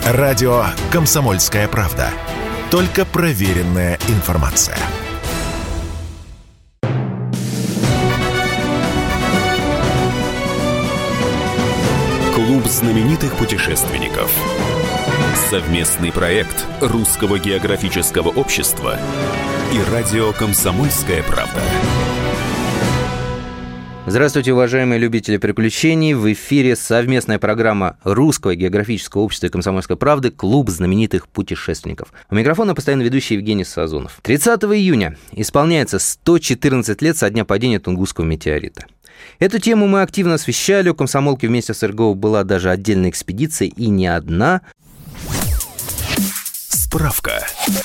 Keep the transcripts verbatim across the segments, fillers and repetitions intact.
Радио «Комсомольская правда». Только проверенная информация. Клуб знаменитых путешественников. Совместный проект Русского географического общества и радио «Комсомольская правда». Здравствуйте, уважаемые любители приключений. В эфире совместная программа Русского географического общества и «Комсомольской правды» «Клуб знаменитых путешественников». У микрофона постоянно ведущий Евгений Сазонов. тридцатого июня исполняется сто четырнадцать лет со дня падения Тунгусского метеорита. Эту тему мы активно освещали. У комсомолки вместе с эр гэ о была даже отдельная экспедиция, и не одна. Справка.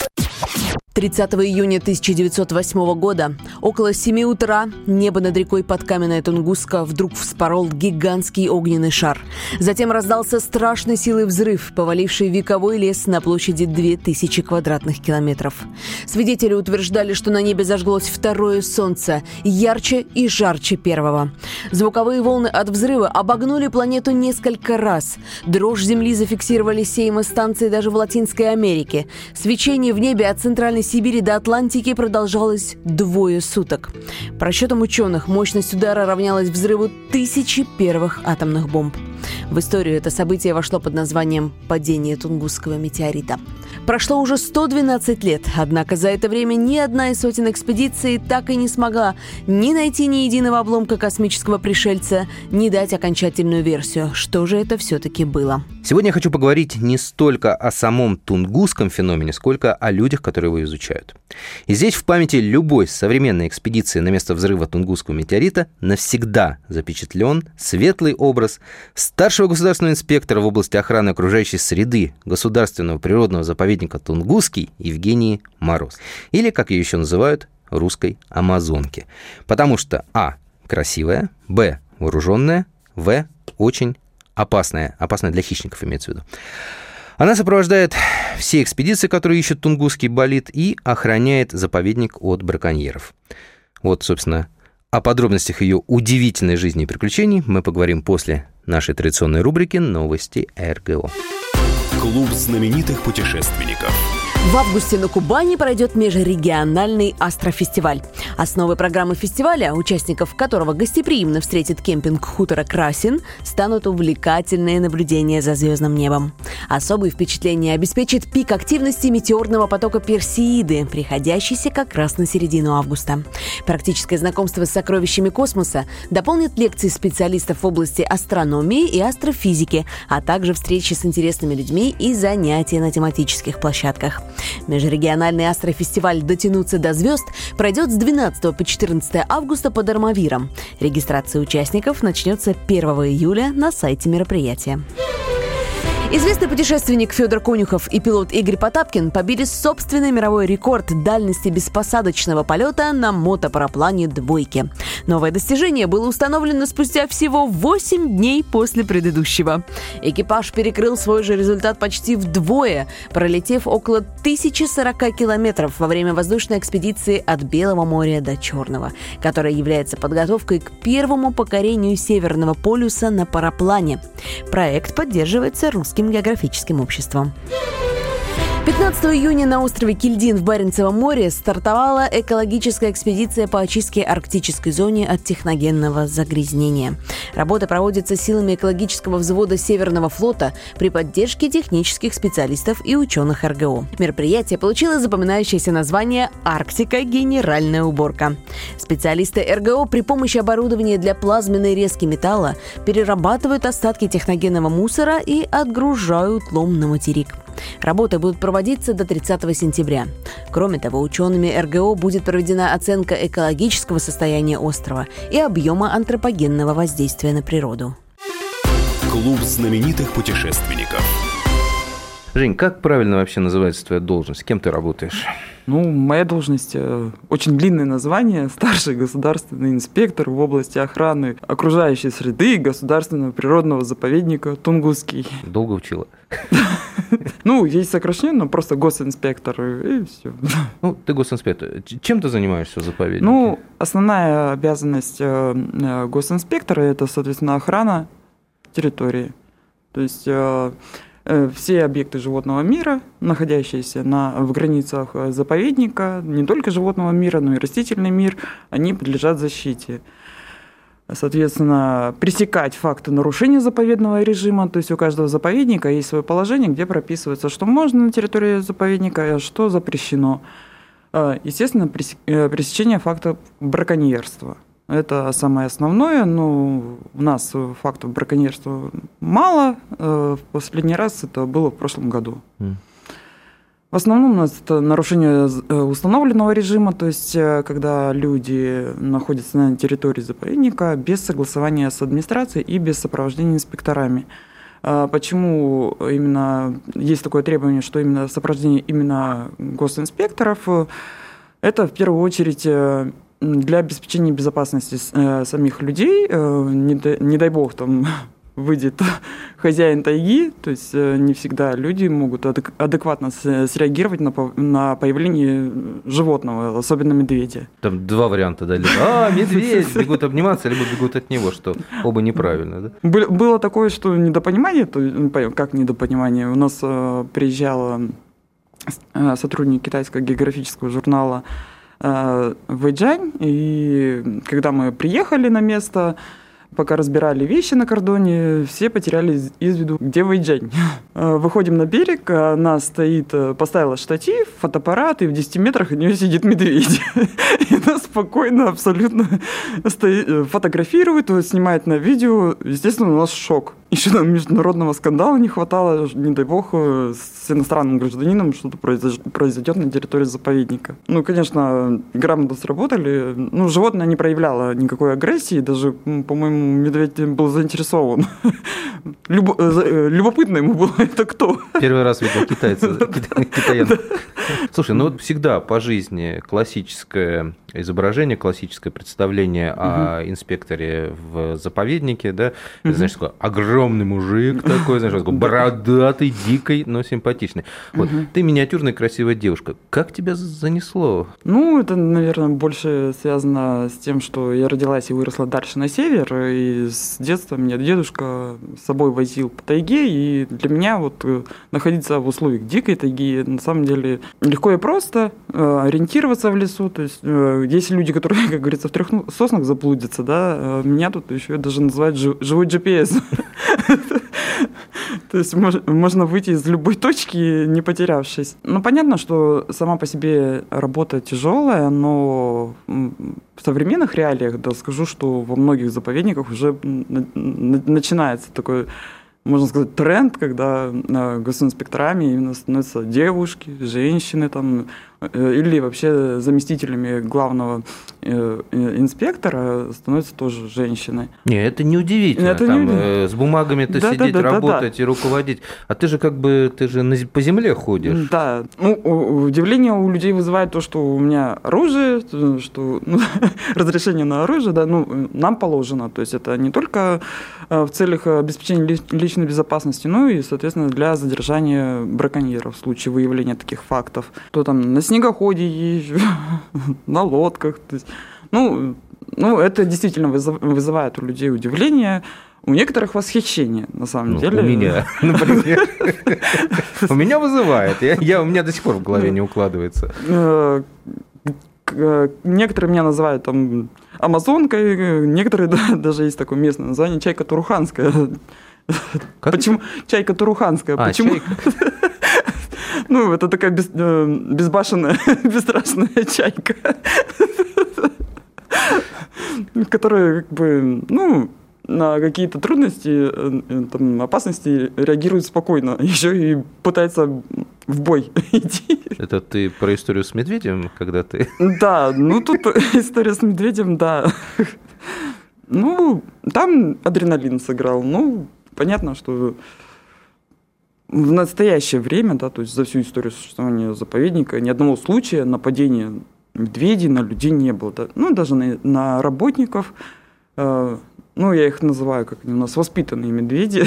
тридцатого июня тысяча девятьсот восьмого года около семи утра небо над рекой Подкаменная Тунгуска вдруг вспорол гигантский огненный шар. Затем раздался страшной силы взрыв, поваливший вековой лес на площади две тысячи квадратных километров. Свидетели утверждали, что на небе зажглось второе солнце, ярче и жарче первого. Звуковые волны от взрыва обогнули планету несколько раз. Дрожь Земли зафиксировали сеймостанции даже в Латинской Америке. Свечение в небе от центральной Сибири до Атлантики продолжалось двое суток. По расчетам ученых, мощность удара равнялась взрыву тысячи первых атомных бомб. В историю это событие вошло под названием «Падение Тунгусского метеорита». Прошло уже сто двенадцать лет, однако за это время ни одна из сотен экспедиций так и не смогла ни найти ни единого обломка космического пришельца, ни дать окончательную версию, что же это все-таки было. Сегодня я хочу поговорить не столько о самом тунгусском феномене, сколько о людях, которые его изучают. И здесь в памяти любой современной экспедиции на место взрыва Тунгусского метеорита навсегда запечатлен светлый образ старшего государственного инспектора в области охраны окружающей среды Государственного природного заповедника Тунгусский Евгении Мороз. Или, как ее еще называют, русской амазонки. Потому что а. красивая, б. вооруженная, в. очень опасная. Опасная для хищников, имеется в виду. Она сопровождает все экспедиции, которые ищут Тунгусский болид, и охраняет заповедник от браконьеров. Вот, собственно, о подробностях ее удивительной жизни и приключений мы поговорим после нашей традиционной рубрики «Новости эр гэ о». Клуб знаменитых путешественников. В августе на Кубани пройдет межрегиональный астрофестиваль. Основой программы фестиваля, участников которого гостеприимно встретит кемпинг хутора Красин, станут увлекательные наблюдения за звездным небом. Особые впечатления обеспечит пик активности метеорного потока Персеиды, приходящийся как раз на середину августа. Практическое знакомство с сокровищами космоса дополнит лекции специалистов в области астрономии и астрофизики, а также встречи с интересными людьми и занятия на тематических площадках. Межрегиональный астрофестиваль «Дотянуться до звезд» пройдет с двенадцатого по четырнадцатое августа под Армавиром. Регистрация участников начнется первого июля на сайте мероприятия. Известный путешественник Федор Конюхов и пилот Игорь Потапкин побили собственный мировой рекорд дальности беспосадочного полета на мотопараплане «Двойки». Новое достижение было установлено спустя всего восемь дней после предыдущего. Экипаж перекрыл свой же результат почти вдвое, пролетев около тысячи сорока километров во время воздушной экспедиции от Белого моря до Черного, которая является подготовкой к первому покорению Северного полюса на параплане. Проект поддерживается Русским географическим обществом. пятнадцатого июня на острове Кильдин в Баренцевом море стартовала экологическая экспедиция по очистке арктической зоны от техногенного загрязнения. Работа проводится силами экологического взвода Северного флота при поддержке технических специалистов и ученых эр гэ о. Мероприятие получило запоминающееся название «Арктика. Генеральная уборка». Специалисты эр гэ о при помощи оборудования для плазменной резки металла перерабатывают остатки техногенного мусора и отгружают лом на материк. Работы будут проводиться до тридцатого сентября. Кроме того, учеными эр гэ о будет проведена оценка экологического состояния острова и объема антропогенного воздействия на природу. Клуб знаменитых путешественников. Жень, как правильно вообще называется твоя должность? Кем ты работаешь? Ну, моя должность э, очень длинное название. Старший государственный инспектор в области охраны окружающей среды Государственного природного заповедника Тунгусский. Долго учила? Ну, есть сокращенно, просто госинспектор, и все. Ну, ты госинспектор. Чем ты занимаешься в заповеднике? Ну, основная обязанность э, госинспектора – это, соответственно, охрана территории. То есть... Э, все объекты животного мира, находящиеся на, в границах заповедника, не только животного мира, но и растительный мир, они подлежат защите. Соответственно, пресекать факты нарушения заповедного режима, то есть у каждого заповедника есть свое положение, где прописывается, что можно на территории заповедника, а что запрещено. Естественно, пресечение фактов браконьерства. Это самое основное, но у нас фактов браконьерства мало. В последний раз это было в прошлом году. Mm. В основном у нас это нарушение установленного режима, то есть когда люди находятся на территории заповедника без согласования с администрацией и без сопровождения инспекторами. Почему именно есть такое требование, что именно сопровождение именно госинспекторов? Это в первую очередь для обеспечения безопасности самих людей. Не дай, не дай бог там выйдет хозяин тайги, то есть не всегда люди могут адекватно среагировать на, на появление животного, особенно медведя. Там два варианта, да? А, медведь! Бегут обниматься, либо бегут от него, что оба неправильно, да? Было такое, что недопонимание, как недопонимание, у нас приезжала сотрудник китайского географического журнала Вэйчжань, и когда мы приехали на место, пока разбирали вещи на кордоне, все потеряли из виду, где Вэйчжань. Выходим на берег, она стоит, поставила штатив, фотоаппарат, и в десяти метрах от нее сидит медведь. И она спокойно, абсолютно стоит, фотографирует, снимает на видео. Естественно, у нас шок. Еще нам международного скандала не хватало, не дай бог, с иностранным гражданином что-то произойдет на территории заповедника. Ну, конечно, грамотно сработали. Ну, животное не проявляло никакой агрессии, даже, по-моему, медведь был заинтересован. Любопытно ему было, это кто. Первый раз видел китайца, китаянца. Слушай, ну вот всегда по жизни классическое изображение, классическое представление угу. о инспекторе в заповеднике, да, угу. знаешь, такой огромный мужик такой, знаешь, такой бородатый, дикий, но симпатичный. Вот, угу. ты миниатюрная красивая девушка. Как тебя занесло? Ну, это, наверное, больше связано с тем, что я родилась и выросла дальше на север, и с детства меня дедушка с собой возил по тайге, и для меня вот находиться в условиях дикой тайги, на самом деле, легко и просто, ориентироваться в лесу, то есть есть люди, которые, как говорится, в трех соснах заблудятся, да, меня тут еще даже называют живой джи пи эс. То есть можно выйти из любой точки, не потерявшись. Ну, понятно, что сама по себе работа тяжелая, но в современных реалиях, да, скажу, что во многих заповедниках уже начинается такой, можно сказать, тренд, когда госинспекторами именно становятся девушки, женщины там, или вообще заместителями главного инспектора становятся тоже женщины. Не, это неудивительно. Это там, не... С бумагами-то да, сидеть, да, да, работать да, да. и руководить. А ты же как бы, ты же по земле ходишь. Да. Ну, удивление у людей вызывает то, что у меня оружие, что ну, разрешение на оружие, да, ну, нам положено. То есть это не только в целях обеспечения личной безопасности, но и, соответственно, для задержания браконьеров в случае выявления таких фактов. То там на снегоходе езжу, на лодках. То есть, ну, ну, это действительно вызывает у людей удивление, у некоторых восхищение, на самом ну, деле. У меня, например. У меня вызывает. У меня до сих пор в голове не укладывается. Некоторые меня называют там амазонкой, некоторые даже есть такое местное название чайка туруханская. Почему чайка туруханская? Почему? Ну, это такая без, э, безбашенная, бесстрашная чайка, которая, как бы, ну, на какие-то трудности, там, опасности реагирует спокойно, еще и пытается в бой идти. Это ты про историю с медведем, когда ты... Да, ну, тут история с медведем, да. Ну, там адреналин сыграл, ну, понятно, что... В настоящее время, да, то есть за всю историю существования заповедника ни одного случая нападения медведей на людей не было. Да. Ну, даже на, на работников, э, ну, я их называю, как они у нас, воспитанные медведи.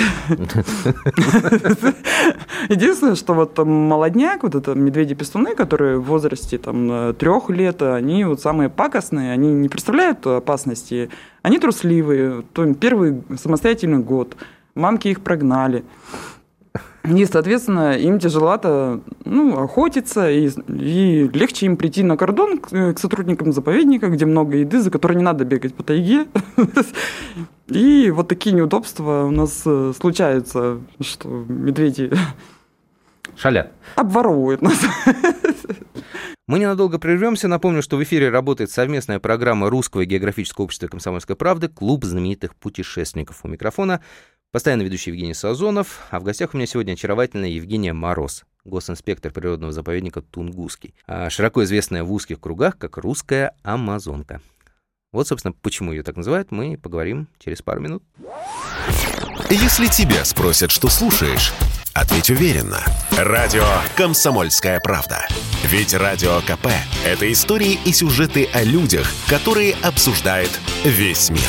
Единственное, что вот молодняк, вот это медведи-пестуны, которые в возрасте там трех лет, они вот самые пакостные, они не представляют опасности, они трусливые, то первый самостоятельный год, мамки их прогнали. И, соответственно, им тяжеловато ну, охотиться, и, и легче им прийти на кордон к, к сотрудникам заповедника, где много еды, за которой не надо бегать по тайге. И вот такие неудобства у нас случаются, что медведи шалят, обворовывают нас. Мы ненадолго прервемся. Напомню, что в эфире работает совместная программа Русского географического общества «Комсомольская правда» «Клуб знаменитых путешественников». У микрофона постоянно ведущий Евгений Сазонов, а в гостях у меня сегодня очаровательная Евгения Мороз, госинспектор природного заповедника Тунгусский, широко известная в узких кругах как русская амазонка. Вот, собственно, почему ее так называют, мы поговорим через пару минут. Если тебя спросят, что слушаешь, ответь уверенно. Радио «Комсомольская правда». Ведь Радио КП – это истории и сюжеты о людях, которые обсуждает весь мир.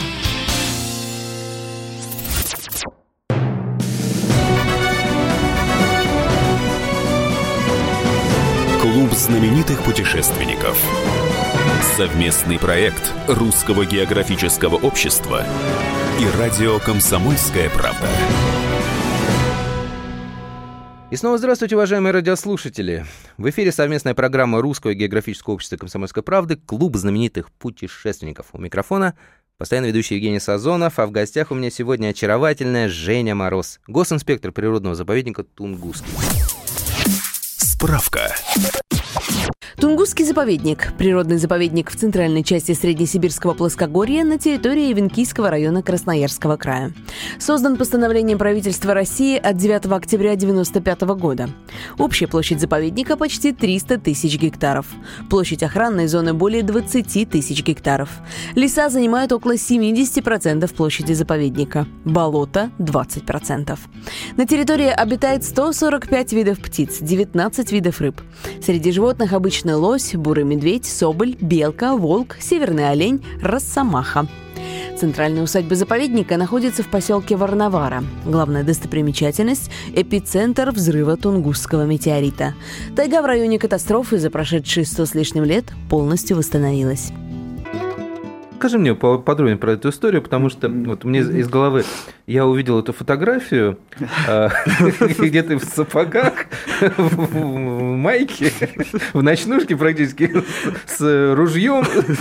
Клуб знаменитых путешественников. Совместный проект Русского географического общества и радио «Комсомольская правда». И снова здравствуйте, уважаемые радиослушатели. В эфире совместная программа Русского географического общества «Комсомольской правды» «Клуб знаменитых путешественников». У микрофона постоянно ведущий Евгений Сазонов, а в гостях у меня сегодня очаровательная Женя Мороз, госинспектор природного заповедника Тунгусский. Справка. Тунгусский заповедник – природный заповедник в центральной части Среднесибирского плоскогорья на территории Венкийского района Красноярского края. Создан постановлением правительства России от девятого октября девяносто пятого года. Общая площадь заповедника почти триста тысяч гектаров. Площадь охранной зоны более двадцать тысяч гектаров. Леса занимают около семьдесят процентов площади заповедника. Болото – двадцать процентов. На территории обитает сто сорок пять видов птиц, девятнадцать видов рыб. Среди животных обычный лось, бурый медведь, соболь, белка, волк, северный олень, росомаха. Центральная усадьба заповедника находится в поселке Варнавара. Главная достопримечательность – эпицентр взрыва Тунгусского метеорита. Тайга в районе катастрофы за прошедшие сто с лишним лет полностью восстановилась. Скажи мне подробнее про эту историю, потому что вот мне из головы я увидел эту фотографию, где ты в сапогах, в майке, в ночнушке практически, с ружьем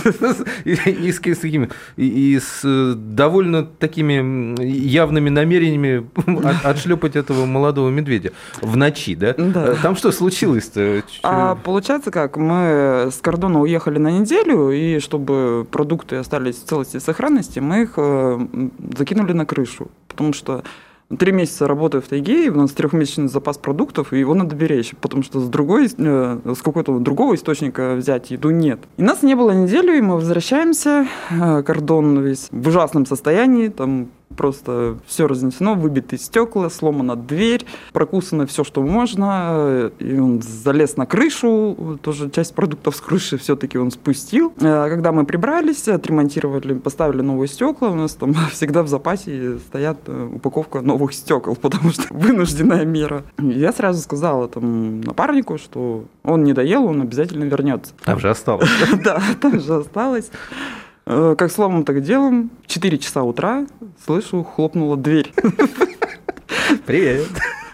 и с такими, и с довольно такими явными намерениями отшлепать этого молодого медведя в ночи, да? Да. Там что случилось-то? А получается как, мы с кордона уехали на неделю, и чтобы продукты остались в целости и сохранности, мы их закинули на крышу, потому что три месяца работаю в тайге, и у нас трехмесячный запас продуктов, и его надо беречь, потому что с, другой, с какого-то другого источника взять еду нет. И нас не было неделю, и мы возвращаемся, кордон весь в ужасном состоянии, там просто все разнесено, выбиты стекла, сломана дверь, прокусано все, что можно. И он залез на крышу, тоже часть продуктов с крыши все-таки он спустил. Когда мы прибрались, отремонтировали, поставили новые стекла, у нас там всегда в запасе стоят упаковка новых стекол, потому что вынужденная мера. Я сразу сказала там напарнику, что он не доел, он обязательно вернется. Там же осталось. Да, там же осталось. Как словом, так делом, в четыре часа утра, слышу, хлопнула дверь. Привет.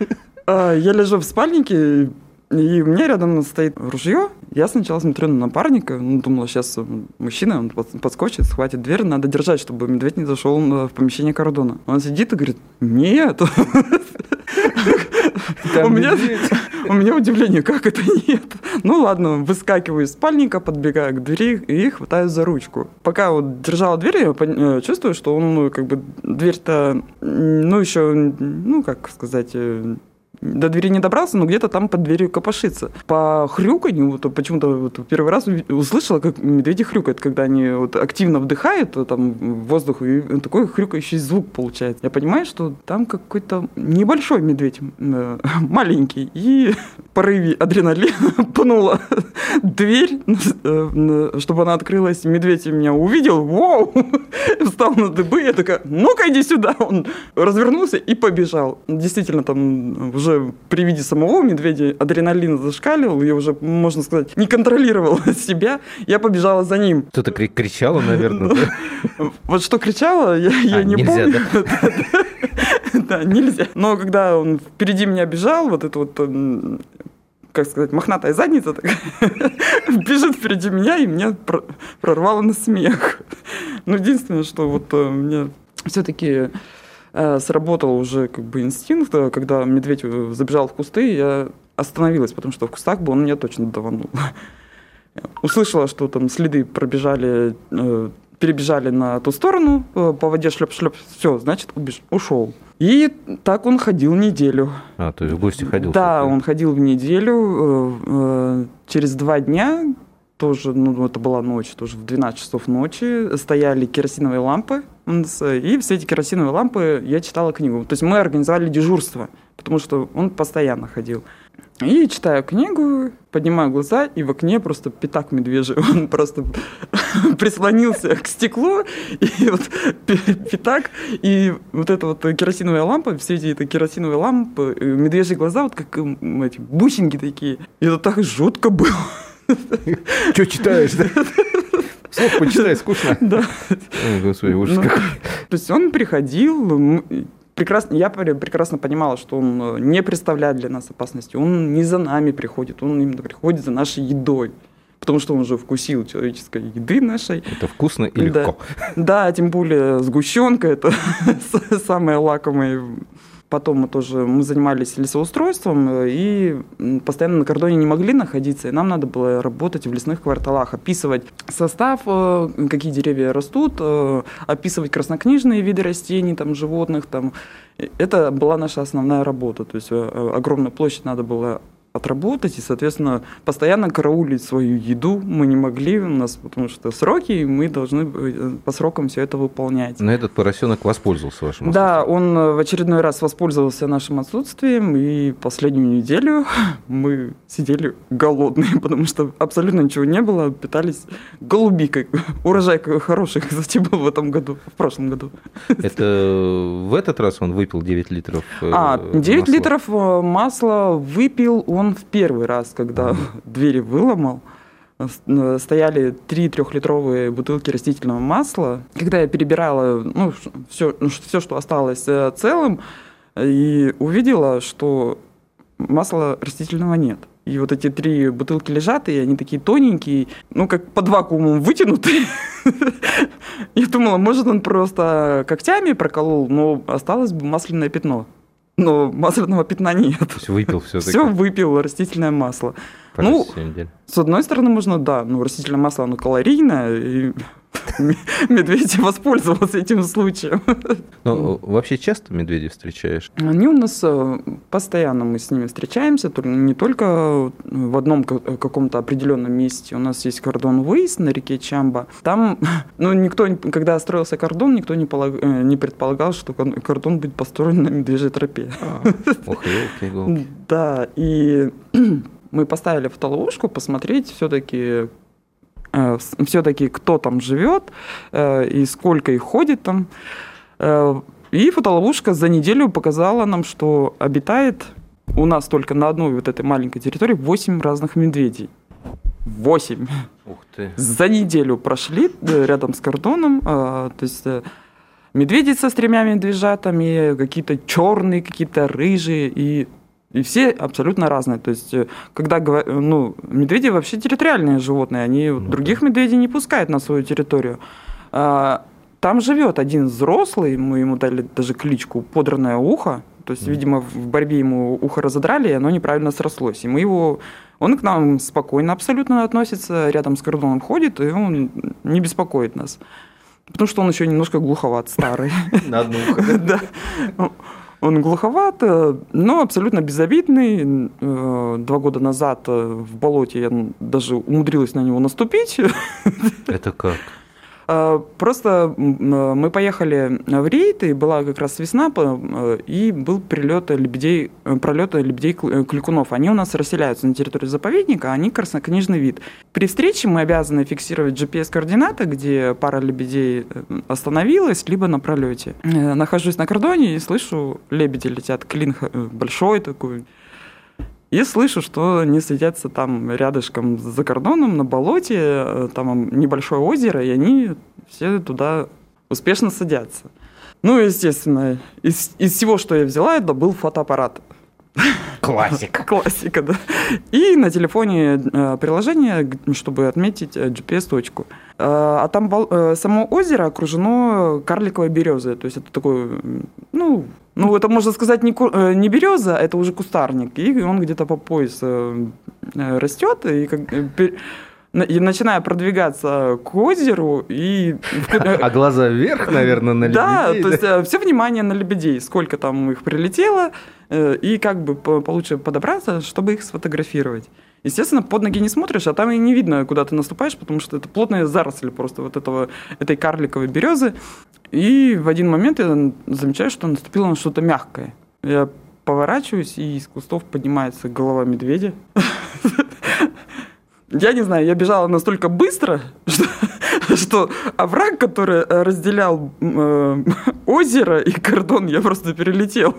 Я лежу в спальнике, и у меня рядом стоит ружье. Я сначала смотрю на напарника, ну, думала, сейчас мужчина, он подскочит, схватит дверь, надо держать, чтобы медведь не зашел в помещение кордона. Он сидит и говорит, нет. У меня, у меня удивление, как это нет? Ну ладно, выскакиваю из спальника, подбегаю к двери и хватаю за ручку. Пока вот держала дверь, я чувствую, что он, ну, как бы, дверь-то, ну, еще, ну, как сказать, до двери не добрался, но где-то там под дверью копошится. По хрюканью, вот, почему-то вот, первый раз услышала, как медведи хрюкают, когда они вот, активно вдыхают там, воздух, и такой хрюкающий звук получается. Я понимаю, что там какой-то небольшой медведь, э, маленький, и в порыве адреналина пнула дверь, э, чтобы она открылась. Медведь меня увидел, вау, встал на дыбы, я такая, ну-ка иди сюда. Он развернулся и побежал. Действительно, там уже уже при виде самого медведя адреналин зашкаливал, я уже, можно сказать, не контролировала себя, я побежала за ним. Кто-то кричала, наверное, да? Вот что кричала, я не помню. Да, нельзя. Но когда он впереди меня бежал, вот это вот, как сказать, мохнатая задница такая, бежит впереди меня, и меня прорвало на смех. Но единственное, что вот мне все-таки сработал уже как бы инстинкт, когда медведь забежал в кусты, я остановилась, потому что в кустах бы он меня точно даванул. Услышала, что там следы пробежали, перебежали на ту сторону, по воде шлеп-шлеп, все, значит, убеж... ушел. И так он ходил неделю. А, то есть в гости ходил? Да, он ходил в неделю. Через два дня, тоже, ну, это была ночь, тоже в двенадцать часов ночи, стояли керосиновые лампы. И все эти керосиновые лампы я читала книгу. То есть мы организовали дежурство, потому что он постоянно ходил. И читаю книгу, поднимаю глаза, и в окне просто пятак медвежий. Он просто прислонился к стеклу, и вот пятак, и вот эта вот керосиновая лампа, все эти это керосиновые лампы, медвежьи глаза, вот как эти бусинки такие. И это так жутко было. Что читаешь, да? Слух почитай, скучно. Да. Ой, господи, ужас какой. То есть он приходил... Прекрасно, я прекрасно понимала, что он не представляет для нас опасности. Он не за нами приходит, он именно приходит за нашей едой. Потому что он уже вкусил человеческой еды нашей. Это вкусно и легко. Да, да, тем более сгущенка, это самое лакомое. Потом мы тоже мы занимались лесоустройством и постоянно на кордоне не могли находиться. И нам надо было работать в лесных кварталах, описывать состав, какие деревья растут, описывать краснокнижные виды растений, там, животных. Там. Это была наша основная работа. То есть огромную площадь надо было отработать и, соответственно, постоянно караулить свою еду мы не могли у нас, потому что сроки, и мы должны по срокам все это выполнять. Но этот поросенок воспользовался вашим отсутствием? Да, он в очередной раз воспользовался нашим отсутствием, и последнюю неделю мы сидели голодные, потому что абсолютно ничего не было, питались голубикой. Урожай хороший, кстати, был в этом году, в прошлом году. Это в этот раз он выпил девять литров А, девять масла? Литров масла выпил он в первый раз, когда mm-hmm. двери выломал. Стояли три трехлитровые бутылки растительного масла. Когда я перебирала ну, все, все, что осталось целым, и увидела, что масла растительного нет. И вот эти три бутылки лежат, и они такие тоненькие, ну, как под вакуумом вытянутые. Я думала, может, он просто когтями проколол, но осталось бы масляное пятно. Но масляного пятна нет. То есть выпил все-таки? Все выпил, растительное масло. Ну, с одной стороны, можно, да, ну, растительное масло, оно калорийное, и медведь воспользовался этим случаем. Но вообще часто медведей встречаешь? Они у нас постоянно, мы с ними встречаемся, не только в одном каком-то определенном месте. У нас есть кордон-выезд на реке Чамба. Там, ну, никто, когда строился кордон, никто не, полаг... не предполагал, что кордон будет построен на медвежьей тропе. Ох, елки-иголки. Да, и мы поставили фотоловушку посмотреть все-таки, э, все-таки кто там живет э, и сколько их ходит там. Э, и фотоловушка за неделю показала нам, что обитает у нас только на одной вот этой маленькой территории восемь разных медведей. Восемь. Ух ты. За неделю прошли рядом с кордоном. Э, то есть э, медведи со тремя медвежатами, какие-то черные, какие-то рыжие и... И все абсолютно разные. То есть, когда ну, медведи вообще территориальные животные, они ну, других да. медведей не пускают на свою территорию. А, там живет один взрослый, мы ему дали даже кличку «Подранное ухо». То есть, mm. видимо, в борьбе ему ухо разодрали, и оно неправильно срослось. И мы его... Он к нам спокойно абсолютно относится, рядом с кордоном ходит, и он не беспокоит нас. Потому что он еще немножко глуховат, старый. На одно ухо. Да. Он глуховат, но абсолютно безобидный. Два года назад в болоте я даже умудрилась на него наступить. Это как? Просто мы поехали в рейд, и была как раз весна, и был прилет лебедей, пролет лебедей-кликунов. Они у нас расселяются на территории заповедника, они краснокнижный вид. При встрече мы обязаны фиксировать джи пи эс-координаты, где пара лебедей остановилась, либо на пролете. Нахожусь на кордоне и слышу, лебеди летят, клин большой такой. И слышу, что они садятся там рядышком за кордоном на болоте, там небольшое озеро, и они все туда успешно садятся. Ну, естественно, из, из всего, что я взяла, это был фотоаппарат. Классика. Классика, да. И на телефоне приложение, чтобы отметить джи пи эс-точку. А там само озеро окружено карликовой березой. То есть это такой, ну, ну это можно сказать не, не береза, это уже кустарник. И он где-то по пояс растет. И, как, и начиная продвигаться к озеру. И... А глаза вверх, наверное, на лебедей? Да, то есть все внимание на лебедей. Сколько там их прилетело. И как бы получше подобраться, чтобы их сфотографировать. Естественно, под ноги не смотришь, а там и не видно, куда ты наступаешь, потому что это плотные заросли просто вот этого, этой карликовой березы. И в один момент я замечаю, что наступило на что-то мягкое. Я поворачиваюсь, и из кустов поднимается голова медведя. Я не знаю, я бежала настолько быстро, что, что овраг, который разделял э, озеро и кордон, я просто перелетел.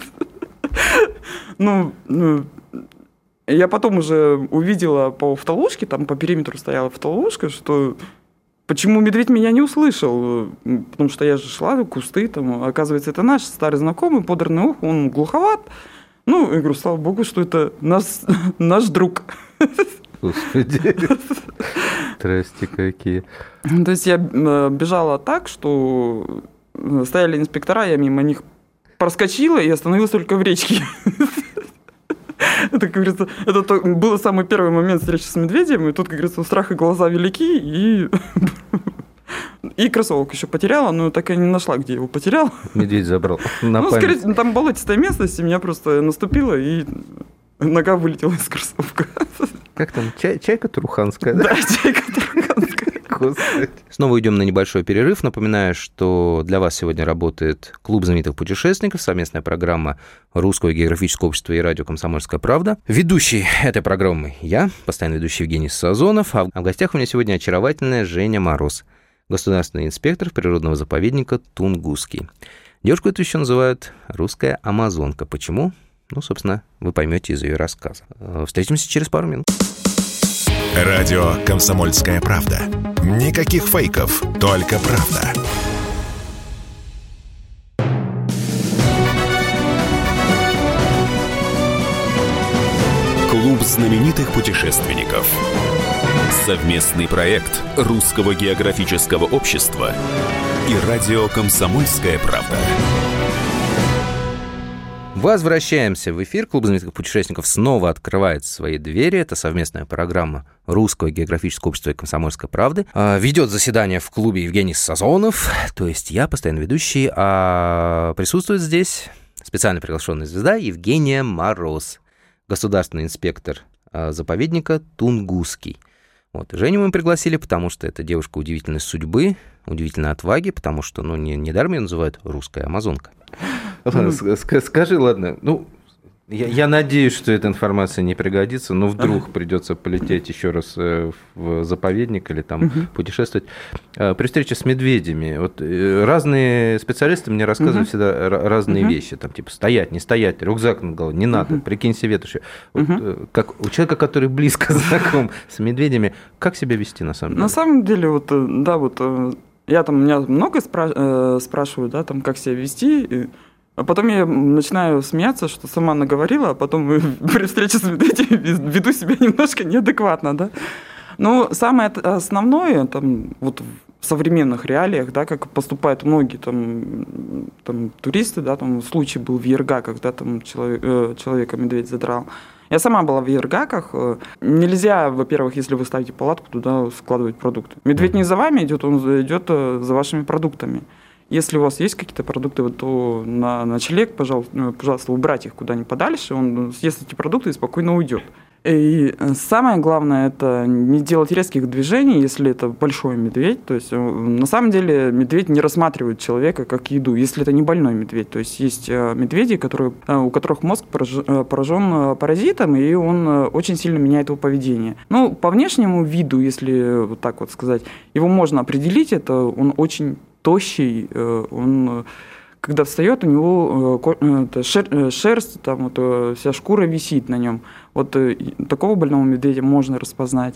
Ну, ну, я потом уже увидела по автолужке, там по периметру стояла автолужка, что почему медведь меня не услышал, потому что я же шла, кусты, там, оказывается, это наш старый знакомый, подранный ух, он глуховат. Ну, я говорю, слава богу, что это наш, наш друг. Господи, здрасте какие. То есть я бежала так, что стояли инспектора, я мимо них проскочила и остановилась только в речке. Это, как говорится, это был самый первый момент встречи с медведем, и тут, как говорится, у страха глаза велики, и... И кроссовок еще потеряла, но так и не нашла, где его потерял. Медведь забрал на ну, память. Скорее, там болотистая местность, и меня просто наступила, и нога вылетела из кроссовка. Как там? Чай, чайка туруханская, да? Да, чайка туруханская. Господи. Снова идем на небольшой перерыв. Напоминаю, что для вас сегодня работает Клуб знаменитых путешественников, совместная программа Русского географического общества и радио «Комсомольская правда». Ведущий этой программы я, постоянный ведущий Евгений Сазонов, а в гостях у меня сегодня очаровательная Женя Мороз, государственный инспектор природного заповедника Тунгусский. Девушку эту еще называют «русская амазонка». Почему? Ну, собственно, вы поймете из ее рассказа. Встретимся через пару минут. Радио «Комсомольская правда». Никаких фейков, только правда. Клуб знаменитых путешественников. Совместный проект Русского географического общества и радио «Комсомольская правда». Возвращаемся в эфир. Клуб знаменитых путешественников снова открывает свои двери. Это совместная программа Русского географического общества и «Комсомольской правды». Ведет заседание в клубе Евгений Сазонов, то есть я, постоянный ведущий, а присутствует здесь специально приглашенная звезда Евгения Мороз, государственный инспектор заповедника Тунгусский. Вот. Женю мы пригласили, потому что это девушка удивительной судьбы, удивительной отваги, потому что, ну, не, недаром ее называют русская амазонка. Скажи, ладно, ну, я, я надеюсь, что эта информация не пригодится, но вдруг придется полететь еще раз в заповедник или там угу. путешествовать. При встрече с медведями, вот разные специалисты мне рассказывают угу. всегда разные угу. вещи, там типа стоять, не стоять, рюкзак над головой, не надо, угу. прикинь себе ветошью. Вот, угу. как у человека, который близко знаком с медведями, как себя вести на самом деле? На самом деле, вот, да, вот я там, меня много спра- спрашивают, да, там, как себя вести. А потом я начинаю смеяться, что сама наговорила, а потом при встрече с медведем веду себя немножко неадекватно, да. Но самое основное, там, вот в современных реалиях, да, как поступают многие там, там, туристы, да, там случай был в Ерга, когда там человек, э, человека медведь задрал. Я сама была в Ергаках. Нельзя, во-первых, если вы ставите палатку, туда складывать продукты. Медведь не за вами идет, он идет за вашими продуктами. Если у вас есть какие-то продукты, то на ночлег, пожалуйста, пожалуйста, убрать их куда-нибудь подальше, он съест эти продукты и спокойно уйдет. И самое главное, это не делать резких движений, если это большой медведь. То есть, на самом деле, медведь не рассматривает человека как еду, если это не больной медведь. То есть, есть медведи, которые, у которых мозг поражен паразитом, и он очень сильно меняет его поведение. Ну, по внешнему виду, если вот так вот сказать, его можно определить, это он очень тощий, он... Когда встает, у него шерсть, там вот, вся шкура висит на нем. Вот такого больного медведя можно распознать.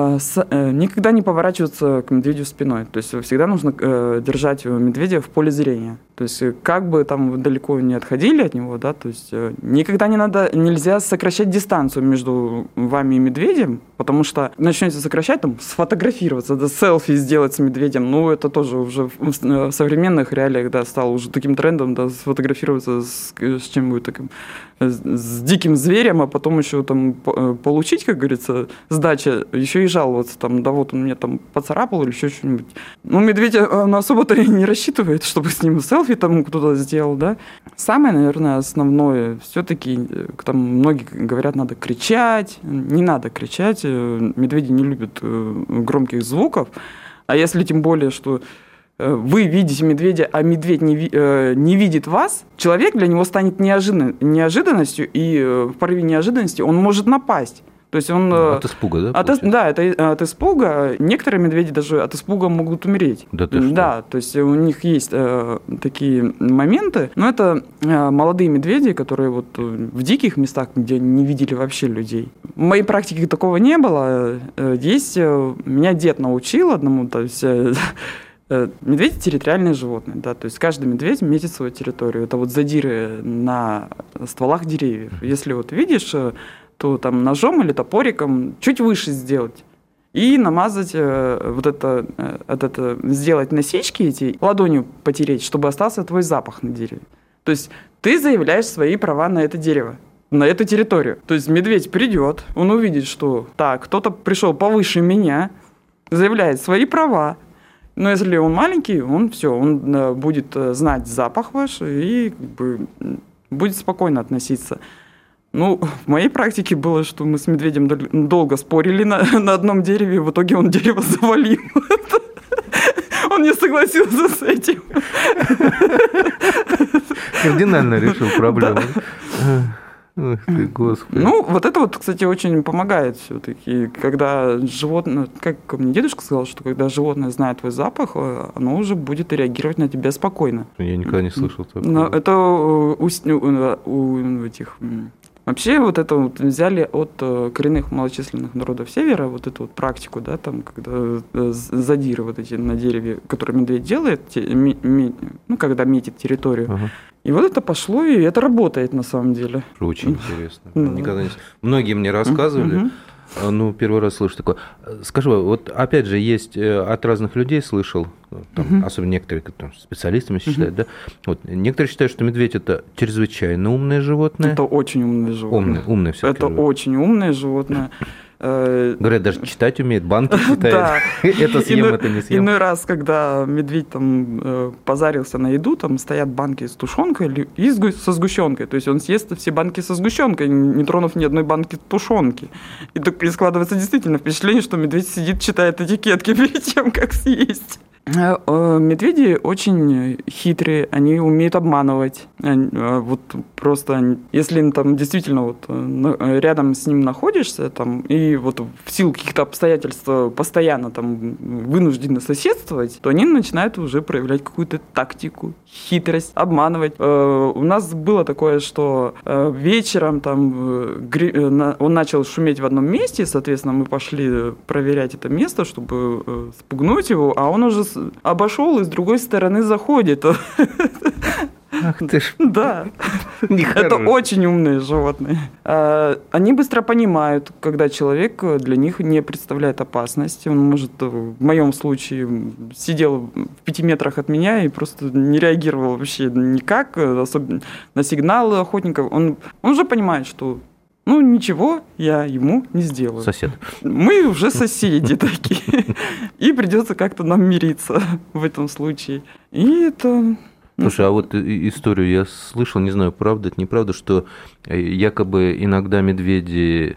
Никогда не поворачиваться к медведю спиной. То есть всегда нужно держать медведя в поле зрения. То есть как бы там далеко не отходили от него, да, то есть никогда не надо, нельзя сокращать дистанцию между вами и медведем, потому что начнете сокращать, там, сфотографироваться, да, селфи сделать с медведем, ну, это тоже уже в современных реалиях, да, стало уже таким трендом, да, сфотографироваться с, с чем-нибудь таким, с, с диким зверем, а потом еще там получить, как говорится, сдача, еще и жаловаться, там, да, вот он меня там поцарапал или еще что-нибудь. Ну, медведь, он особо-то не рассчитывает, чтобы с ним селфи там кто-то сделал, да. Самое, наверное, основное, все-таки, там многие говорят, надо кричать, не надо кричать, медведи не любят громких звуков, а если тем более, что вы видите медведя, а медведь не, не видит вас, человек для него станет неожиданно, неожиданностью, и в порыве неожиданности он может напасть. То есть он... От испуга, да? От, да, это от испуга. Некоторые медведи даже от испуга могут умереть. Да ты что? Да, то есть у них есть э, такие моменты. Но это э, молодые медведи, которые вот в диких местах, где не видели вообще людей. В моей практике такого не было. Есть... Меня дед научил одному, то есть... Медведи – территориальные животные, да, то есть каждый медведь метит свою территорию. Это вот задиры на стволах деревьев. Если вот видишь, то там ножом или топориком чуть выше сделать и намазать э, вот это, э, это, сделать насечки эти, ладонью потереть, чтобы остался твой запах на дереве. То есть ты заявляешь свои права на это дерево, на эту территорию. То есть медведь придет, он увидит, что так, кто-то пришел повыше меня, заявляет свои права. Но если он маленький, он все, он э, будет знать запах ваш и как бы, будет спокойно относиться. Ну, в моей практике было, что мы с медведем долго спорили на, на одном дереве, в итоге он дерево завалил. Он не согласился с этим. Кардинально решил проблему. Ах ты, Господи. Ну, вот это вот, кстати, очень помогает все-таки, когда животное, как мне дедушка сказал, что когда животное знает твой запах, оно уже будет реагировать на тебя спокойно. Я никогда не слышал такого. Но это у, у, у этих... Вообще вот это вот взяли от коренных малочисленных народов Севера, вот эту вот практику, да, там, когда задиры вот эти на дереве, которые медведь делает, ну, когда метит территорию. Ага. И вот это пошло, и это работает на самом деле. Очень интересно. Да. Никогда не... Многие мне рассказывали, угу. Ну, первый раз слышу такое. Скажи, вот опять же, есть от разных людей слышал, там, угу. особенно некоторые там, специалистами считают, угу. да, вот, некоторые считают, что медведь – это чрезвычайно умное животное. Это очень умное животное. Умное, умное все-таки. Это животное. Очень умное животное. Говорят, даже читать умеет, банки читает. Да. Это съем, это не съем. Иной раз, когда медведь там позарился на еду, там стоят банки с тушенкой и со сгущенкой. То есть он съест все банки со сгущенкой, не тронув ни одной банки тушенки. И, так, и складывается действительно впечатление, что медведь сидит, читает этикетки перед тем, как съесть. Медведи очень хитрые, они умеют обманывать. Вот просто, если там действительно вот рядом с ним находишься, там, и вот в силу каких-то обстоятельств постоянно там вынуждены соседствовать, то они начинают уже проявлять какую-то тактику, хитрость, обманывать. У нас было такое, что вечером там он начал шуметь в одном месте, соответственно, мы пошли проверять это место, чтобы спугнуть его, а он уже обошел и с другой стороны заходит. Ах ты ж. Да. Это очень умные животные. Они быстро понимают, когда человек для них не представляет опасности. Он может, в моем случае, сидел в пяти метрах от меня и просто не реагировал вообще никак, особенно на сигналы охотников. Он, он уже понимает, что ну, ничего я ему не сделаю. Сосед. Мы уже соседи такие. И придется как-то нам мириться в этом случае. И это... Слушай, а вот историю я слышал, не знаю, правда это, неправда, что якобы иногда медведи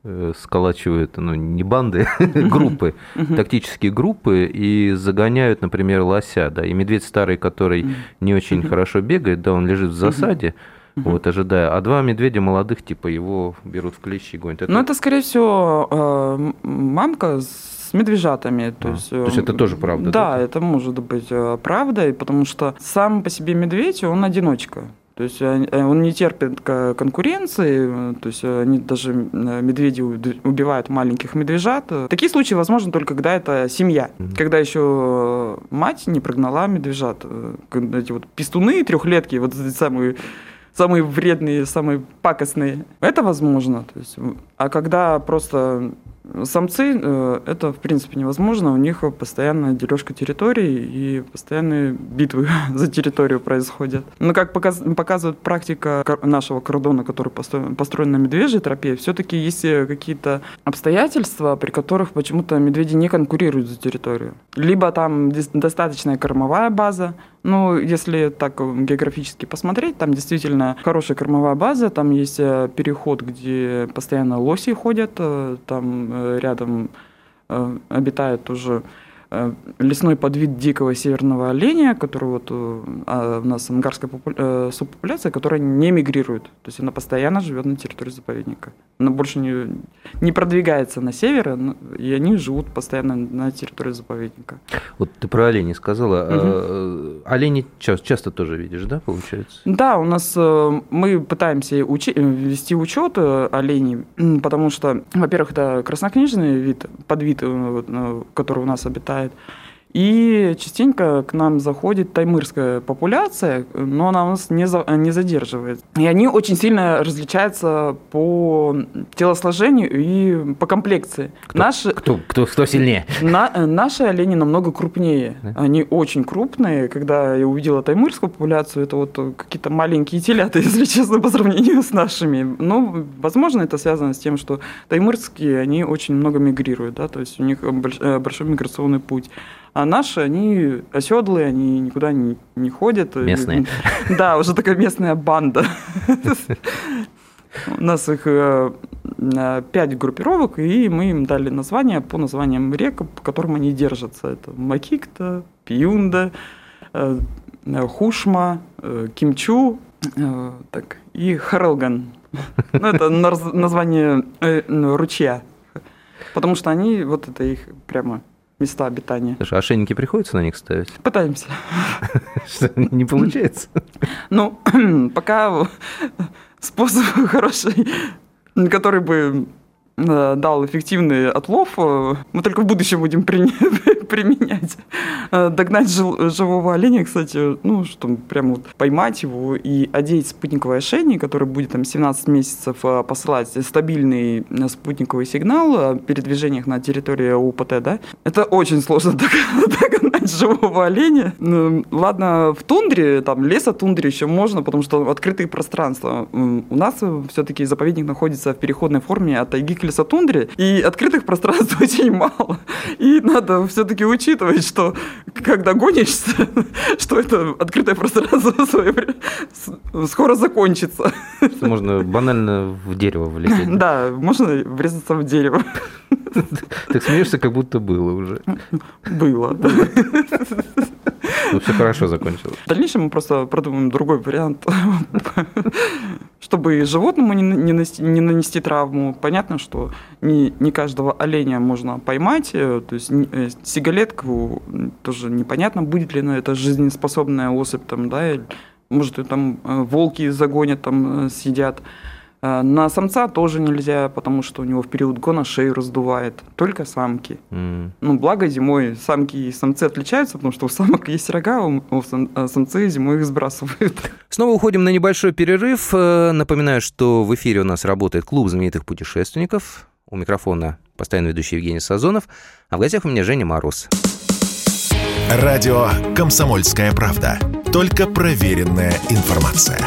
сколачивают, ну, не банды, группы, тактические группы, и загоняют, например, лося, да, и медведь старый, который не очень хорошо бегает, да, он лежит в засаде, вот, ожидая, а два медведя молодых, типа, его берут в клещи и гонят. Это... Ну, это, скорее всего, мамка с медвежатами. То, а, есть, то есть это тоже правда? Да, да, это может быть правдой, потому что сам по себе медведь, он одиночка. То есть он не терпит конкуренции, то есть они даже медведи убивают маленьких медвежат. Такие случаи возможны только когда это семья, mm-hmm. когда еще мать не прогнала медвежат. Эти вот пистуны трехлетки, вот эти самые, самые вредные, самые пакостные, это возможно. То есть, а когда просто самцы, это, в принципе, невозможно. У них постоянная дележка территорий и постоянные битвы за территорию происходят. Но, как показывает практика нашего кордона, который построен на медвежьей тропе, все-таки есть какие-то обстоятельства, при которых почему-то медведи не конкурируют за территорию. Либо там достаточная кормовая база. Ну, если так географически посмотреть, там действительно хорошая кормовая база, там есть переход, где постоянно лоси ходят, там рядом обитает тоже лесной подвид дикого северного оленя, который вот у нас ангарская субпопуляция, которая не мигрирует. То есть она постоянно живет на территории заповедника. Она больше не, не продвигается на север, и они живут постоянно на территории заповедника. Вот ты про оленей сказала. Угу. Оленей часто тоже видишь, да, получается? Да, у нас мы пытаемся учи, вести учет оленей, потому что, во-первых, это краснокнижный вид, подвид, который у нас обитает. И частенько к нам заходит таймырская популяция, но она у нас не, за, не задерживает. И они очень сильно различаются по телосложению и по комплекции. Кто, наши, кто, кто, кто сильнее? На, наши олени намного крупнее. Да? Они очень крупные. Когда я увидела таймырскую популяцию, это вот какие-то маленькие телята, если честно, по сравнению с нашими. Но, возможно, это связано с тем, что таймырские, они очень много мигрируют, да? То есть у них большой миграционный путь. А наши, они оседлые, они никуда не, не ходят. Местные. Да, уже такая местная банда. У нас их пять группировок, и мы им дали названия по названиям рек, по которым они держатся. Это Макикта, Пиюнда, Хушма, Кимчу так, и Харелган. Ну, это название ручья. Потому что они, вот это их прямо... места обитания. Слушай, ошейники приходится на них ставить? Пытаемся. Что, не получается? Ну, пока способ хороший, который бы дал эффективный отлов, мы только в будущем будем применять. Догнать живого оленя, кстати, ну, что прямо вот поймать его и одеть спутниковый ошейник, который будет там семнадцать месяцев посылать стабильный спутниковый сигнал о передвижениях на территории УПТ, да, это очень сложно догнать живого оленя. Ладно, в тундре, там, лесотундре еще можно, потому что открытые пространства. У нас все-таки заповедник находится в переходной форме от тайги к лесотундре, и открытых пространств очень мало. И надо все-таки учитывать, что когда гонишься, что это открытое пространство скоро закончится. Можно банально в дерево влететь. Да, можно врезаться в дерево. Так смеешься, как будто было уже. Было. Ну, все хорошо закончилось. В дальнейшем мы просто продумаем другой вариант, чтобы животному не, не, нанести, не нанести травму. Понятно, что не, не каждого оленя можно поймать, то есть сигалетку тоже непонятно, будет ли это жизнеспособная особь, там, да, может, там волки загонят, там, съедят. На самца тоже нельзя, потому что у него в период гона шею раздувает. Только самки. Mm. Ну, благо зимой самки и самцы отличаются, потому что у самок есть рога, а самцы зимой их сбрасывают. Снова уходим на небольшой перерыв. Напоминаю, что в эфире у нас работает клуб знаменитых путешественников. У микрофона постоянно ведущий Евгений Сазонов. А в гостях у меня Женя Мороз. Радио «Комсомольская правда». Только проверенная информация.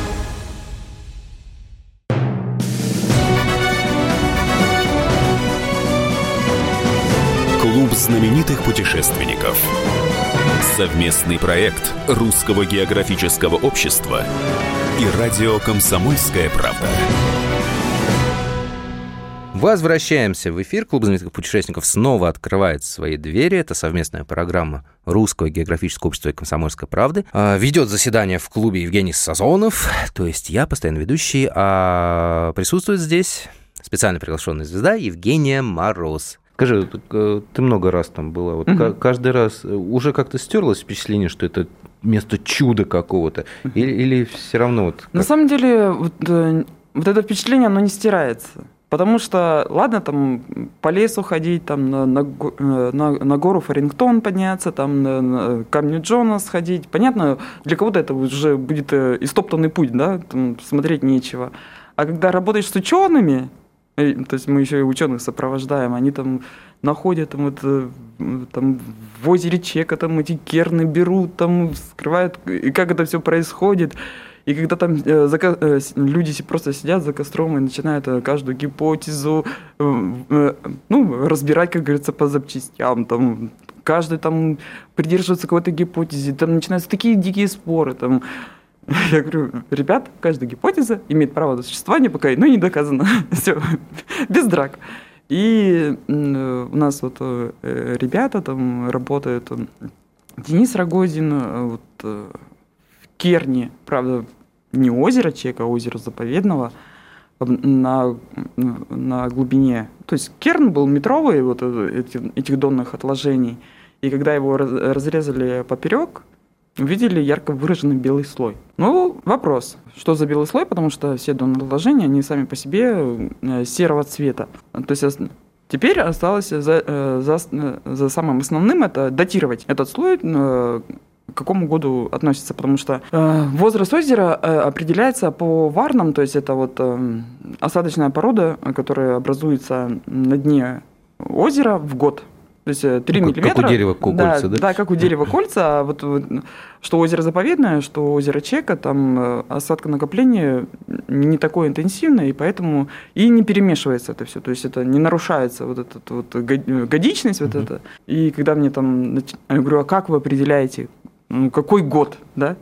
Клуб знаменитых путешественников. Совместный проект Русского географического общества и радио «Комсомольская правда». Возвращаемся в эфир. Клуб знаменитых путешественников снова открывает свои двери. Это совместная программа Русского географического общества и Комсомольской правды. Ведет заседание в клубе Евгений Сазонов, то есть я, постоянно ведущий, а присутствует здесь специально приглашенная звезда Евгения Мороз. Скажи, ты много раз там была, вот угу. каждый раз уже как-то стерлось впечатление, что это место чуда какого-то, или, или все равно? Вот как... На самом деле, вот, вот это впечатление, оно не стирается. Потому что, ладно, там по лесу ходить, там на, на, на, на гору Фарингтон подняться, там на, на камни Джона сходить. Понятно, для кого-то это уже будет истоптанный путь, да, там смотреть нечего. А когда работаешь с учеными, то есть мы еще и ученых сопровождаем, они там находят там, вот, там, в озере Чека там эти керны берут, там скрывают, и как это все происходит. И когда там э, за, э, люди просто сидят за костром и начинают э, каждую гипотезу э, э, ну, разбирать, как говорится, по запчастям, там, каждый там придерживается какой-то гипотезе, там начинаются такие дикие споры. Там. Я говорю, ребят, каждая гипотеза имеет право на существование, пока ну, не доказано. Все, без драк. И э, у нас вот э, ребята там работают, э, Денис Рогозин, э, вот, э, Керни, правда, не озеро Чека, а озеро Заповедного на, на глубине. То есть керн был метровый, вот этих, этих донных отложений. И когда его разрезали поперек, увидели ярко выраженный белый слой. Ну, вопрос, что за белый слой, потому что все донные отложения, они сами по себе серого цвета. То есть теперь осталось за, за, за самым основным это датировать этот слой, к какому году относится, потому что э, возраст озера э, определяется по варнам, то есть это вот э, осадочная порода, которая образуется на дне озера в год. То есть три ну, миллиметра. Как у дерева кольца, да? Да, да, как у дерева кольца. А вот, вот, что озеро Заповедное, что озеро Чека, там осадконакопление не такое интенсивное, и поэтому и не перемешивается это все. То есть это не нарушается вот эта вот годичность, вот uh-huh. это. И когда мне там, я говорю, а как вы определяете, ну, какой год, да?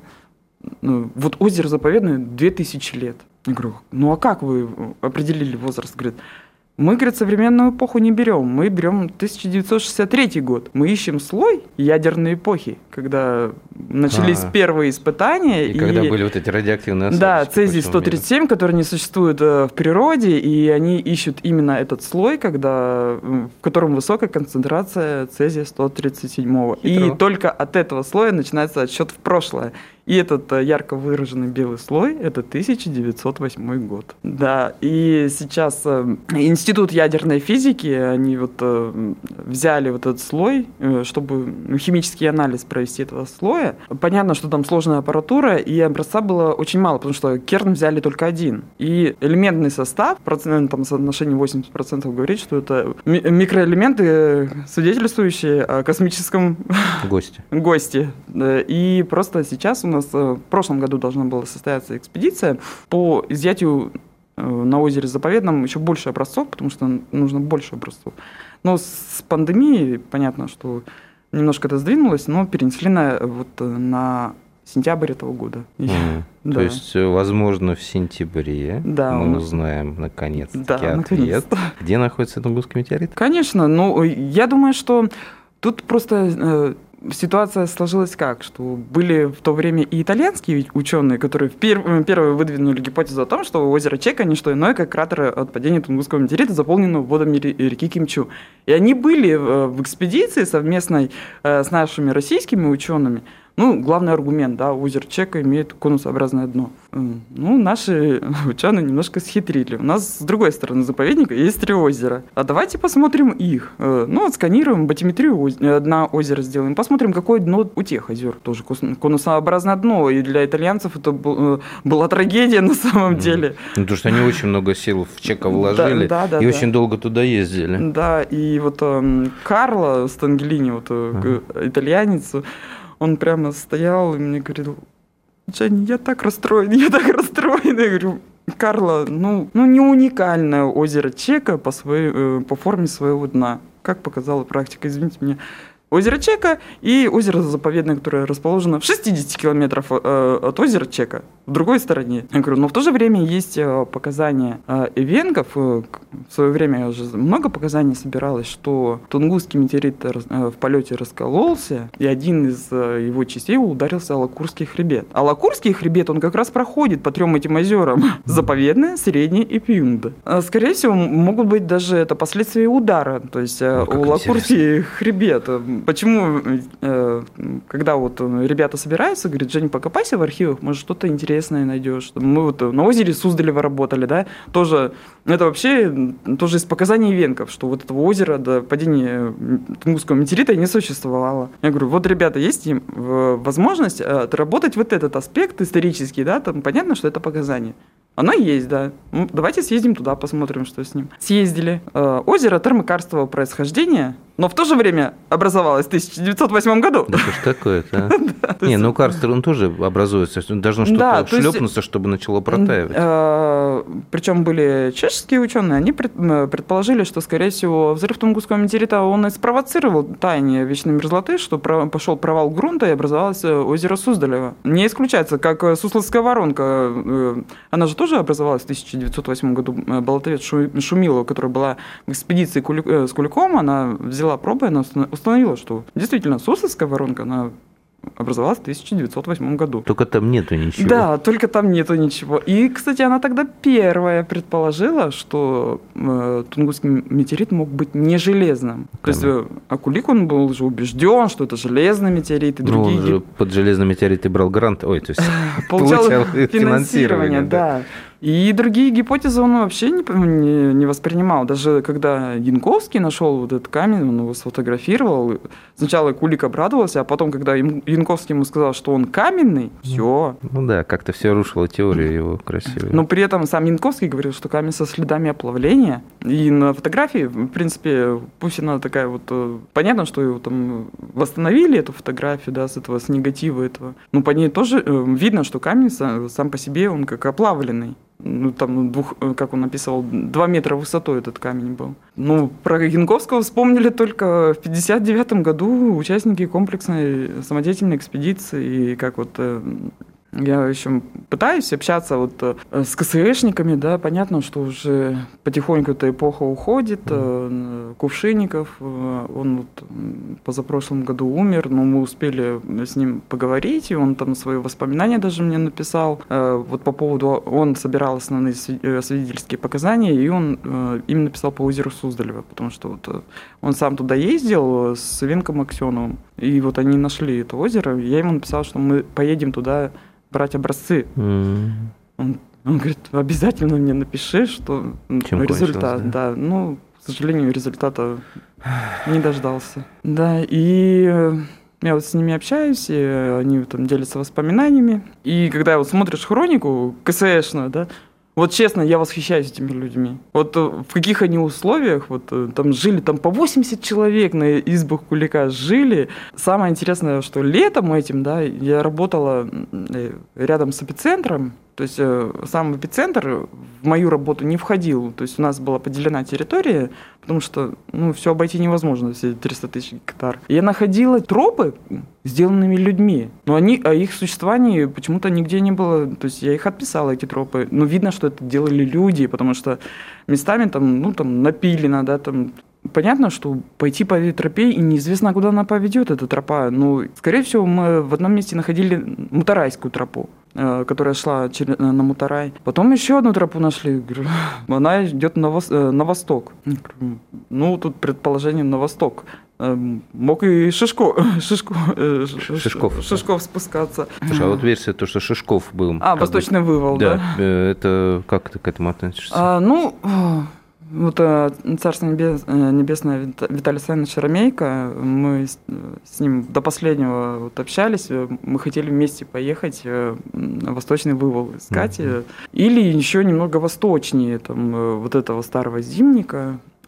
Ну, вот озеро Заповедное две тысячи лет. Я говорю, ну а как вы определили возраст? Говорит, мы, говорит, современную эпоху не берем, мы берем тысяча девятьсот шестьдесят третий год. Мы ищем слой ядерной эпохи, когда начались А-а-а. первые испытания. И, и когда были вот эти радиоактивные осадки. Да, цезий сто тридцать семь, который не существует в природе, и они ищут именно этот слой, когда, в котором высокая концентрация цезия сто тридцать семь. И только от этого слоя начинается отсчет в прошлое. И этот ярко выраженный белый слой – это тысяча девятьсот восьмой год. Да, и сейчас Институт ядерной физики, они вот взяли вот этот слой, чтобы химический анализ провести этого слоя. Понятно, что там сложная аппаратура, и образца было очень мало, потому что керн взяли только один. И элементный состав, в процентном соотношении восемьдесят процентов говорит, что это микроэлементы, свидетельствующие о космическом госте. госте. И просто сейчас у нас в прошлом году должна была состояться экспедиция по изъятию на озере Заповедном еще больше образцов, потому что нужно больше образцов. Но с пандемией, понятно, что немножко это сдвинулось, но перенесли на, вот, на сентябрь этого года. Mm. Да. То есть, возможно, в сентябре да, мы узнаем наконец-таки да, ответ. Наконец-то. Где находится Тунгусский метеорит? Конечно, но я думаю, что тут просто... Ситуация сложилась как, что были в то время и итальянские ученые, которые первые выдвинули гипотезу о том, что озеро Чека не что иное, как кратер от падения Тунгусского метеорита, заполненного водами реки Кимчу. И они были в экспедиции совместной с нашими российскими учеными. Ну, главный аргумент, да, озеро Чека имеет конусообразное дно. Ну, наши ученые немножко схитрили. У нас с другой стороны заповедника есть три озера. А давайте посмотрим их. Ну, отсканируем батиметрию дна озера сделаем, посмотрим, какое дно у тех озер. Тоже конусообразное дно. И для итальянцев это была трагедия на самом деле. Ну, потому что они очень много сил в Чека вложили да, да, да, и да. очень долго туда ездили. Да, и вот Карло Стангелини, вот ага. итальянец, он прямо стоял и мне говорил: Женя, я так расстроен, я так расстроен. Я говорю: Карло, ну, ну не уникальное озеро Чека по, своей, по форме своего дна. Как показала практика, извините меня. Озеро Чека и озеро Заповедное, которое расположено в шестидесяти километрах от озера Чека. в другой стороне. Я говорю, но в то же время есть показания эвенков. В свое время я уже много показаний собиралось, что Тунгусский метеорит в полете раскололся, и один из его частей ударился о Лакурский хребет. А Лакурский хребет, он как раз проходит по трем этим озерам. Заповедное, Среднее и Пюнда. Скорее всего, могут быть даже это последствия удара. То есть О, у Лакурский хребет. Почему, когда вот ребята собираются, говорят, Жень, покопайся в архивах, может, что-то интересное найдешь. Мы вот на озере Суздалево работали, да, тоже, это вообще тоже из показаний венков, что вот этого озера до падения Тунгусского метеорита не существовало. Я говорю, вот, ребята, есть возможность отработать вот этот аспект исторический, да, там понятно, что это показания. Оно есть, да. Ну, давайте съездим туда, посмотрим, что с ним. Съездили. Э, озеро термокарстового происхождения, но в то же время образовалось в тысяча девятьсот восьмом году. Да что ж такое-то, а? Не, ну карст, он тоже образуется. Должно что-то шлепнуться, чтобы начало протаивать. Причем были чешские ученые, они предположили, что, скорее всего, взрыв Тунгусского метеорита, он и спровоцировал таяние вечной мерзлоты, что пошел провал грунта и образовалось озеро Суздалево. Не исключается, как Сусловская воронка, она же тоже образовалась в тысяча девятьсот восьмом году. Болотовец Шумилова, которая была в экспедиции с Куликом, она взяла пробы, она установила, что действительно Сусловская воронка, она образовалась в тысяча девятьсот восьмом году. Только там нету ничего. Да, только там нету ничего. И, кстати, она тогда первая предположила, что э, Тунгусский метеорит мог быть не железным. Конечно. То есть э, а Кулик, он был уже убежден, что это железный метеорит и другие... Ну, он же под железный метеорит и брал грант, ой, то есть получал финансирование, да. И другие гипотезы он вообще не, не, не воспринимал. Даже когда Янковский нашел вот этот камень, он его сфотографировал. Сначала Кулик обрадовался, а потом, когда Янковский ему сказал, что он каменный, все. Ну да, как-то все рушило теорию его красивую. Но при этом сам Янковский говорил, что камень со следами оплавления. И на фотографии, в принципе, пусть она такая вот... Понятно, что его там восстановили, эту фотографию, да, с этого, с негатива этого. Но по ней тоже видно, что камень сам, сам по себе, он как оплавленный. Ну, там, двух, как он написал, два метра высотой этот камень был. Ну, про Янковского вспомнили только в пятьдесят девятом году участники комплексной самодеятельной экспедиции. И как вот... Я еще пытаюсь общаться вот с КСЭшниками, да, понятно, что уже потихоньку эта эпоха уходит. Кувшинников, он вот позапрошлом году умер, но мы успели с ним поговорить, и он там свои воспоминания даже мне написал. Вот по поводу, он собирал основные свидетельские показания, и он им написал по озеру Суздалево, потому что вот он сам туда ездил с Венком Аксеновым, и вот они нашли это озеро, и я ему написал, что мы поедем туда брать образцы. Mm. Он, он говорит, обязательно мне напиши, что Чем результат. Кончилось, да? Да, ну, к сожалению, результата не дождался. Да, и я вот с ними общаюсь, и они там делятся воспоминаниями. И когда вот смотришь хронику КСЭшную, да, вот честно, я восхищаюсь этими людьми. Вот в каких они условиях, вот там жили, там по восемьдесят человек на избах Кулика жили. Самое интересное, что летом этим, да, я работала рядом с эпицентром. То есть сам эпицентр в мою работу не входил. То есть у нас была поделена территория, потому что ну, все обойти невозможно, все триста тысяч гектар. И я находила тропы, сделанными людьми, но они, о их существовании почему-то нигде не было. То есть я их отписала, эти тропы. Но видно, что это делали люди, потому что местами там, ну, там напилено, да, там... Понятно, что пойти по этой тропе, и неизвестно, куда она поведет, эта тропа. Но, скорее всего, мы в одном месте находили Мутарайскую тропу, которая шла на Мутарай. Потом еще одну тропу нашли. Говорю, она идет на, вос... на восток. Ну, тут предположение на восток. Мог и Шишко, Шишко, Шишков, Шишков да. спускаться. Слушай, а вот версия, то, что Шишков был... А, восточный бы, вывал, да. Да, это как ты к этому относишься? А, ну... Вот Царство Небесное Виталий Александрович Ромейко, мы с ним до последнего вот общались, мы хотели вместе поехать на восточный вывал искать, mm-hmm. или еще немного восточнее там, вот этого старого зимника.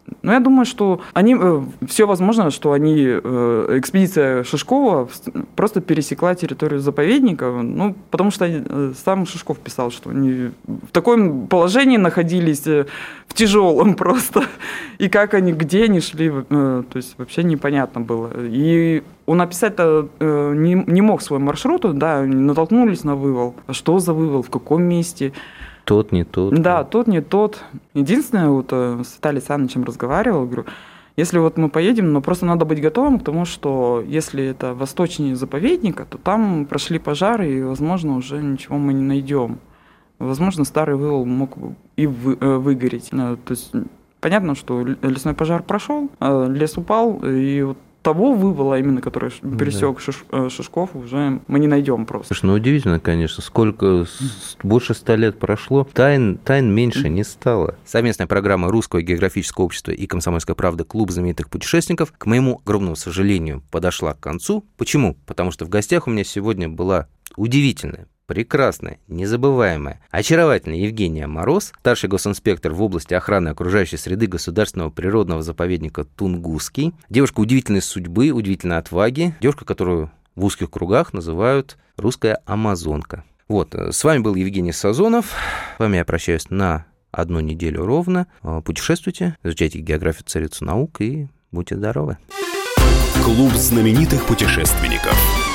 Но я думаю, что они, все возможно, что они, экспедиция Шишкова просто пересекла территорию заповедника, ну, потому что сам Шишков писал, что они в таком положении находились, в тяжелом просто, и как они, где они шли, то есть вообще непонятно было. И он описать-то не, не мог свой маршрут, да, натолкнулись на вывал. А что за вывал, в каком месте? Тот, не тот. Да, тот, не тот. Единственное, вот с Виталием Александровичем разговаривал, говорю, если вот мы поедем, но просто надо быть готовым к тому, что если это восточнее заповедника, то там прошли пожары, и, возможно, уже ничего мы не найдем. Возможно, старый вывал мог и вы, э, выгореть. То есть понятно, что лесной пожар прошел, лес упал, и вот того вывала, именно который пересек да. Шиш, Шишков, уже мы не найдем просто. Слушай, ну удивительно, конечно, сколько, больше ста лет прошло, тайн, тайн меньше не стало. Совместная программа Русского географического общества и «Комсомольская правда» «Клуб знаменитых путешественников», к моему огромному сожалению, подошла к концу. Почему? Потому что в гостях у меня сегодня была удивительная, прекрасная, незабываемая, очаровательная Евгения Мороз, старший госинспектор в области охраны окружающей среды Государственного природного заповедника Тунгусский. Девушка удивительной судьбы, удивительной отваги. Девушка, которую в узких кругах называют русская амазонка. Вот, с вами был Евгений Сазонов. С вами я прощаюсь на одну неделю ровно. Путешествуйте, изучайте географию, царицу наук и будьте здоровы. Клуб знаменитых путешественников.